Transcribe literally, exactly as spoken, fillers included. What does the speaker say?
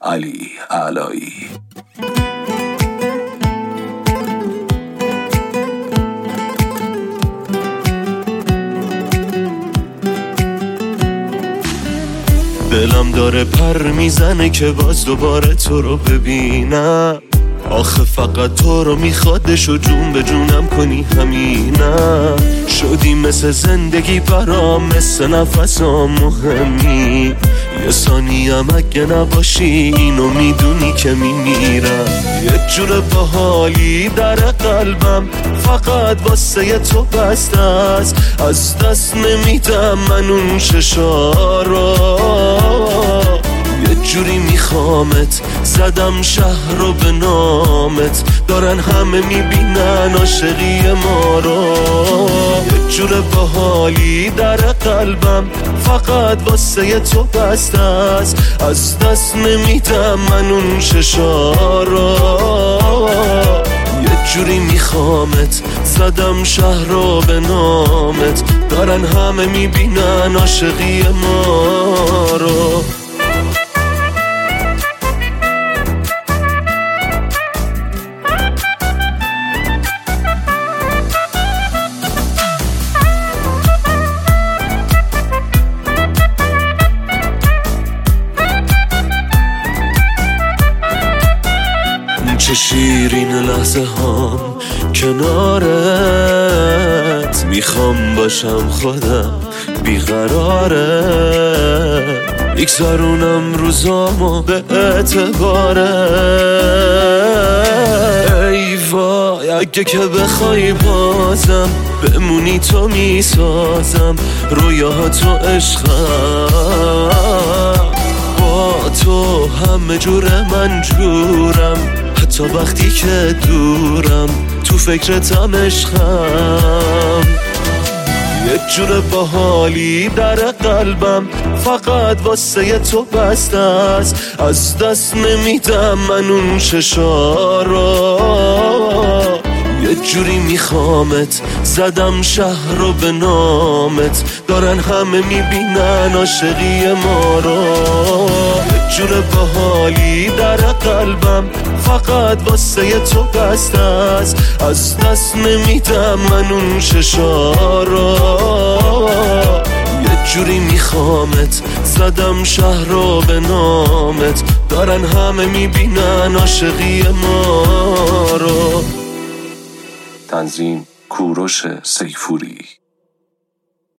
علی علایی. دلم داره پر میزنه که باز دوباره تو رو ببینم، آخه فقط تو رو میخوادش و جون به جونم کنی همینم. شدی مثل زندگی برام، مثل نفسام مهمی، یه ثانیم اگه نباشی اینو میدونی که میمیرم. یه جور باحالی در قلبم فقط واسه تو بسته است، از دست نمیدم من اون ششارو. یه جوری میخوامت، زدم شهر رو به نامت، دارن همه میبینن عاشقی ما رو. یه جور باحالی در قلبم فقط واسه تو بسته است، از دست نمیدم من اون ششا رو. یه جوری میخوامت، زدم شهر رو به نامت، دارن همه میبینن عاشقی ما رو. چه شیرین لحظه هام کنارت، میخوام باشم خودم بیقرارت، یکذارونم روزامو به اعتبارت. ای وای اگه که بخوای بازم بمونی تو میسازم رویاهاتو عشقم، با تو همه جور من جورم، حتی وقتی که دورم تو فکرتم عشقم. یه جور باحالی در قلبم فقط واسه تو بسته است، از دست نمیدم من اون ششا رو. یه جوری میخوامت، زدم شهر رو به نامت، دارن همه میبینن عاشقی ما رو. یه جور باحالی در قلبم فقط واسه تو بسته است، از دست نمیدم من اون ششا رو. یه جوری میخوامت، زدم شهر رو به نامت، دارن همه میبینن عاشقی ما رو. تنظیم کوروش سیفوری.